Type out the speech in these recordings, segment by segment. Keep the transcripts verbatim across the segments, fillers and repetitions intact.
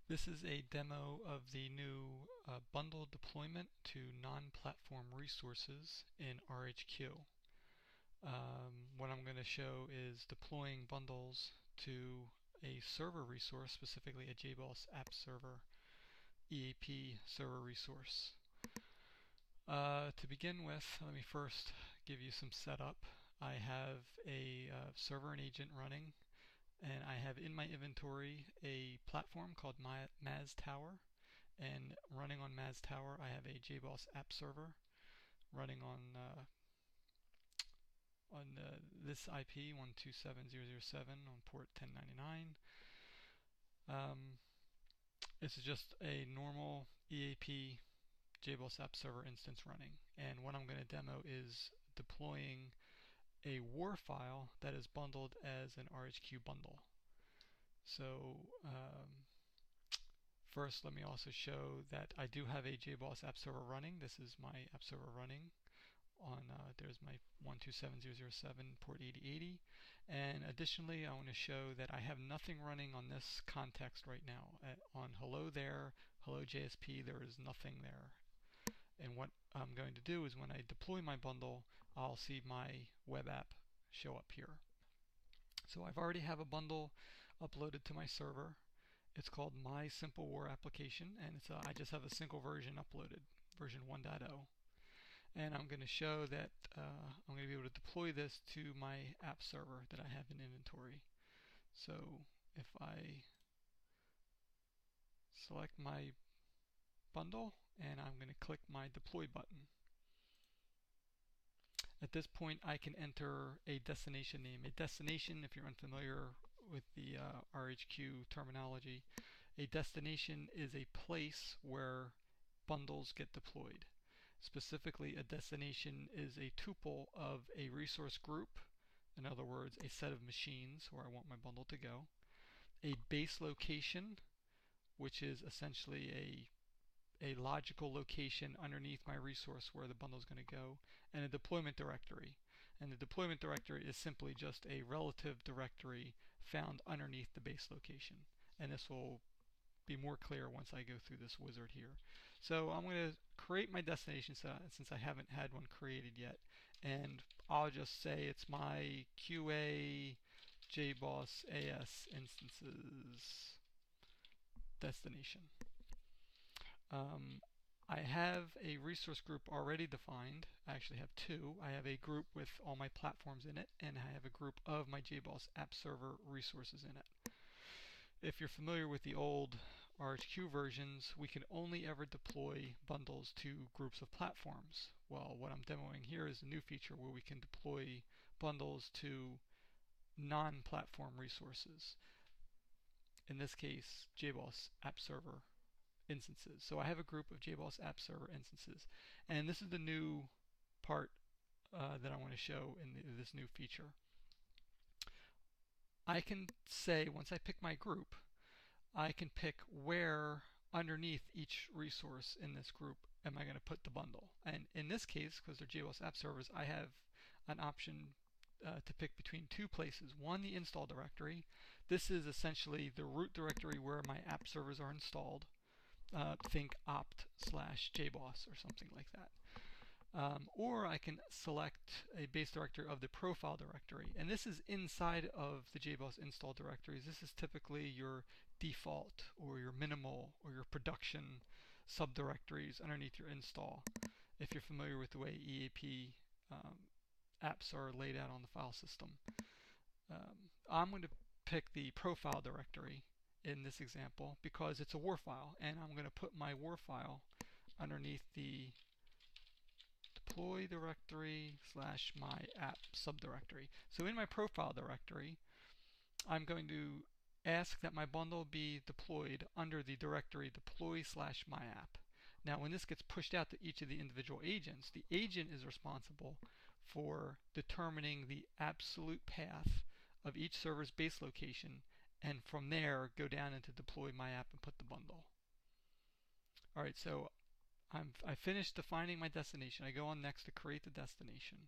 This is a demo of the new uh, bundle deployment to non-platform resources in R H Q. Um, what I'm going to show is deploying bundles to a server resource, specifically a J BOSS app server E A P server resource. Uh, to begin with, let me first give you some setup. I have a uh, server and agent running, and I have in my inventory a platform called my Maz Tower, and running on Maz Tower I have a J BOSS app server running on uh, on uh, this I P one two seven dot zero dot zero dot seven on port ten ninety-nine. Um, this is just a normal E A P J BOSS app server instance running, and what I'm going to demo is deploying a WAR file that is bundled as an R H Q bundle. So um, first, let me also show that I do have a J BOSS app server running. This is my app server running on, uh, there's my one two seven dot zero dot zero dot seven port eighty eighty. And additionally, I want to show that I have nothing running on this context right now. Uh, on hello there, hello J S P, there is nothing there. And what I'm going to do is when I deploy my bundle, I'll see my web app show up here. So I've already have a bundle uploaded to my server. It's called My Simple War Application, and it's a, I just have a single version uploaded, version one point zero. And I'm going to show that uh, I'm going to be able to deploy this to my app server that I have in inventory. So if I select my bundle, and I'm going to click my deploy button. At this point, I can enter a destination name. A destination, if you're unfamiliar with the uh, R H Q terminology, a destination is a place where bundles get deployed. Specifically, a destination is a tuple of a resource group, in other words, a set of machines where I want my bundle to go, a base location, which is essentially a a logical location underneath my resource where the bundle is going to go, and a deployment directory. And the deployment directory is simply just a relative directory found underneath the base location. And this will be more clear once I go through this wizard here. So I'm going to create my destination since I haven't had one created yet, and I'll just say it's my Q A J BOSS A S instances destination. Um, I have a resource group already defined. I actually have two. I have a group with all my platforms in it, and I have a group of my J BOSS app server resources in it. If you're familiar with the old R H Q versions, we can only ever deploy bundles to groups of platforms. Well, what I'm demoing here is a new feature where we can deploy bundles to non-platform resources. In this case, J BOSS app server instances. So I have a group of J BOSS app server instances, and this is the new part uh, that I want to show in the, this new feature. I can say, once I pick my group, I can pick where underneath each resource in this group am I going to put the bundle. And in this case, because they're J BOSS app servers, I have an option uh, to pick between two places. One, the install directory. This is essentially the root directory where my app servers are installed. Uh, think opt slash jboss or something like that. Um, or I can select a base directory of the profile directory, and this is inside of the J BOSS install directories. This is typically your default or your minimal or your production subdirectories underneath your install, if you're familiar with the way E A P um, apps are laid out on the file system. Um, I'm going to pick the profile directory in this example because it's a WAR file, and I'm going to put my WAR file underneath the deploy directory slash my app subdirectory. So in my profile directory, I'm going to ask that my bundle be deployed under the directory deploy slash my app. Now when this gets pushed out to each of the individual agents, the agent is responsible for determining the absolute path of each server's base location, and from there go down into deploy my app and put the bundle. Alright, so I'm, I finished defining my destination. I go on next to create the destination.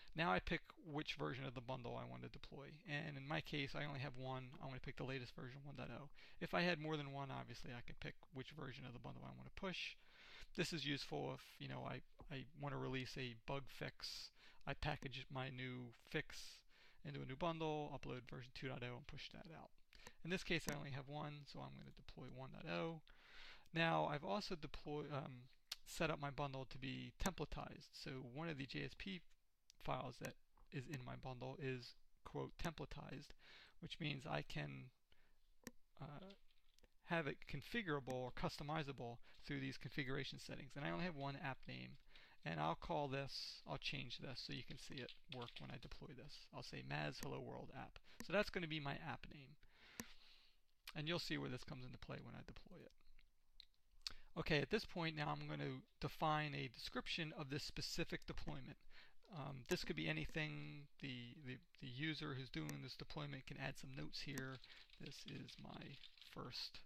Now I pick which version of the bundle I want to deploy. And in my case, I only have one. I want to pick the latest version, one point oh. If I had more than one, obviously I could pick which version of the bundle I want to push. This is useful if, you know, I, I want to release a bug fix. I package my new fix into a new bundle, upload version two point oh, and push that out. In this case, I only have one, so I'm going to deploy one point oh. Now, I've also deployed, um, set up my bundle to be templatized. So one of the J S P files that is in my bundle is, quote, templatized, which means I can uh, have it configurable or customizable through these configuration settings. And I only have one app name, and I'll call this, I'll change this so you can see it work when I deploy this. I'll say Maz Hello World app. So that's going to be my app name. And you'll see where this comes into play when I deploy it. Okay, at this point now I'm going to define a description of this specific deployment. Um, this could be anything. The, the, the user who's doing this deployment can add some notes here. This is my first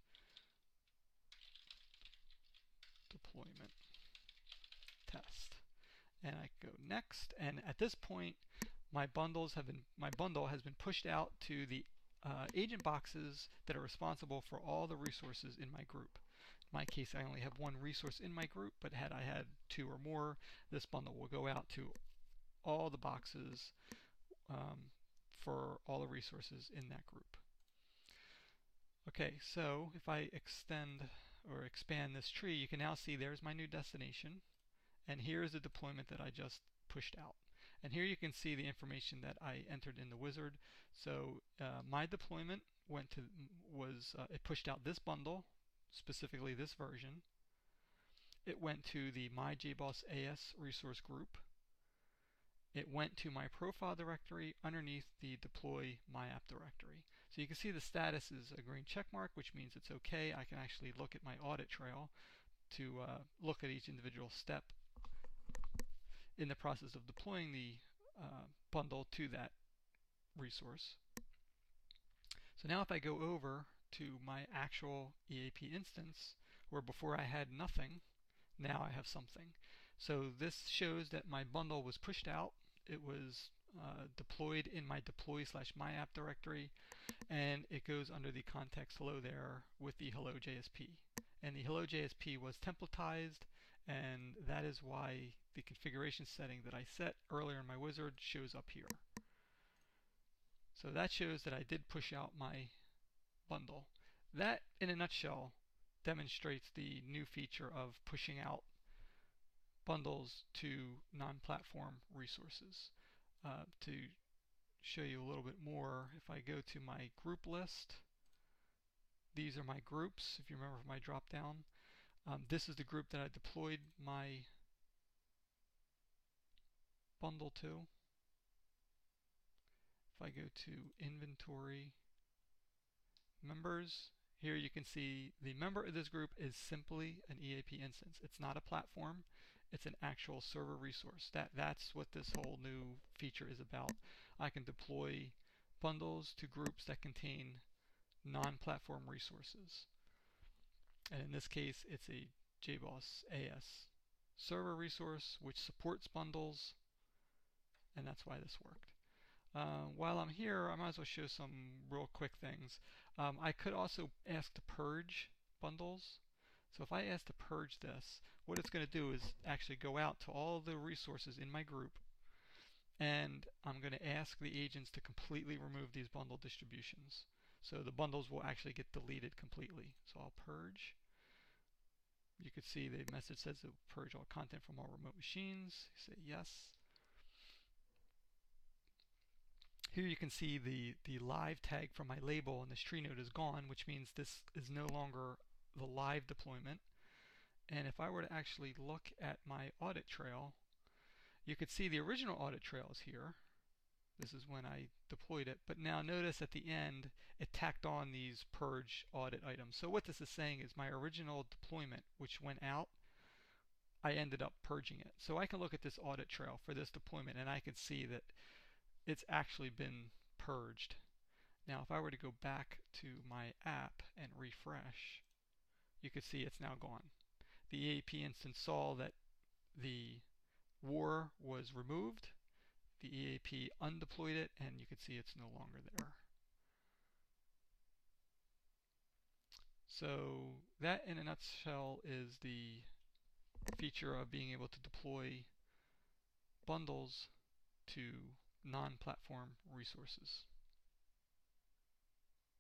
deployment test. And I go next, and at this point my bundles have been my bundle has been pushed out to the uh, agent boxes that are responsible for all the resources in my group. In my case, I only have one resource in my group, but had I had two or more, this bundle will go out to all the boxes um, for all the resources in that group. Okay, so if I extend or expand this tree, you can now see there's my new destination, and here's the deployment that I just pushed out. And here you can see the information that I entered in the wizard. So uh, my deployment went to was uh, it pushed out this bundle, specifically this version. It went to the my J BOSS A S resource group. It went to my profile directory underneath the deploy my app directory. So you can see the status is a green check mark, which means it's okay. I can actually look at my audit trail to uh, look at each individual step in the process of deploying the uh, bundle to that resource. So now if I go over to my actual E A P instance, where before I had nothing, now I have something. So this shows that my bundle was pushed out. It was uh, deployed in my deploy slash my app directory, and it goes under the context hello there with the hello J S P. And the hello J S P was templatized, and that is why the configuration setting that I set earlier in my wizard shows up here. So that shows that I did push out my bundle. That, in a nutshell, demonstrates the new feature of pushing out bundles to non-platform resources. Uh, to show you a little bit more, if I go to my group list, these are my groups, if you remember from my drop down. Um, this is the group that I deployed my bundle to. If I go to inventory, members, here you can see the member of this group is simply an E A P instance. It's not a platform, it's an actual server resource. That, that's what this whole new feature is about. I can deploy bundles to groups that contain non-platform resources. And in this case, it's a J BOSS A S server resource which supports bundles, and that's why this worked. Uh, while I'm here, I might as well show some real quick things. Um, I could also ask to purge bundles. So if I ask to purge this, what it's going to do is actually go out to all the resources in my group, and I'm going to ask the agents to completely remove these bundle distributions. So the bundles will actually get deleted completely. So I'll purge. You could see the message says it will purge all content from all remote machines. Say yes. Here you can see the, the live tag from my label, and this tree node is gone, which means this is no longer the live deployment. And if I were to actually look at my audit trail, you could see the original audit trail is here. This is when I deployed it. But now notice at the end, it tacked on these purge audit items. So what this is saying is my original deployment, which went out, I ended up purging it. So I can look at this audit trail for this deployment, and I can see that it's actually been purged. Now if I were to go back to my app and refresh, you could see it's now gone. The E A P instance saw that the war was removed, the E A P undeployed it, and you can see it's no longer there. So that in a nutshell is the feature of being able to deploy bundles to non-platform resources.